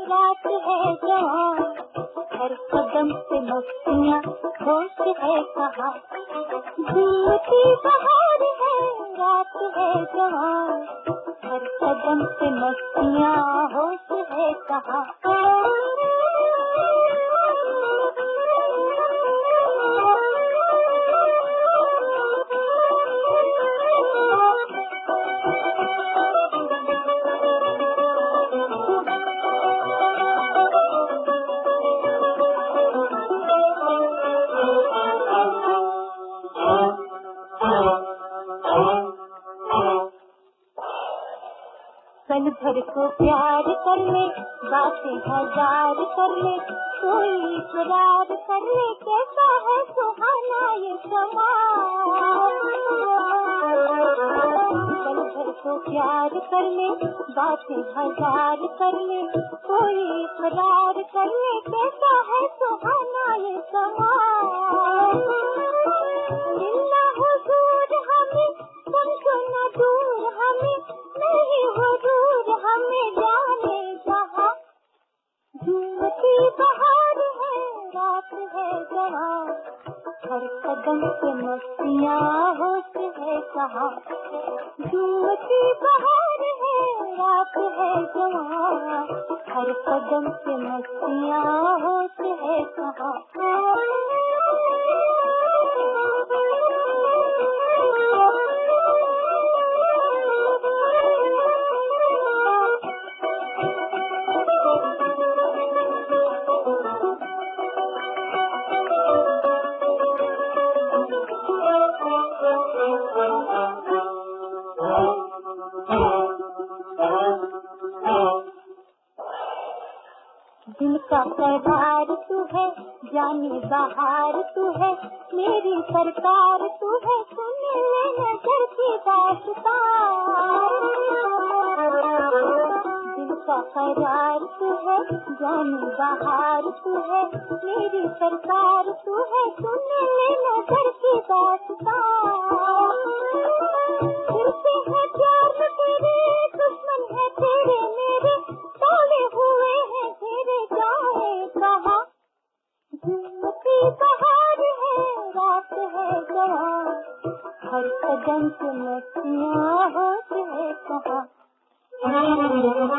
रात है जवान, हर कदम पे मस्तियाँ, होश है कहाँ। झूमती बहार है, रात है जवान, हर कदम पे मस्तियाँ, होश है कहाँ। पल भर को प्यार कर ले, बातें हजार कर ले, कोई इकरार कर ले, कैसा है सुहाना ये समा। पल भर को प्यार कर ले, बातें हजार कर ले, कोई इकरार कर ले, कैसा है सुहाना ये समा। दिल ना हो दूर हमें, समझो ना दूर हमें, नहीं हो दूर हमें जाने जहाँ। झूमती बहार है, रात है जवान, हर कदम पे मस्तियाँ, होश है कहाँ। झूमती बहार है, रात है जवान, हर कदम पे मस्तियाँ, होश है कहाँ। दिल का करार तू है, जाने बहार तू है, मेरी सरकार तू है, सुन ले नजर की दास्तां। दिल का करार तू है, जाने बहार तू है, मेरी सरकार तू है, सुन ले नजर की दास्तां। दिल से है प्यार तेरे, दुश्मन है तेरे मेरे, तोड़े हुए हैं तेरे जाए कहाँ। झूमती बहार है, रात है जवान, हर कदम पे मस्तियाँ, होश है कहाँ।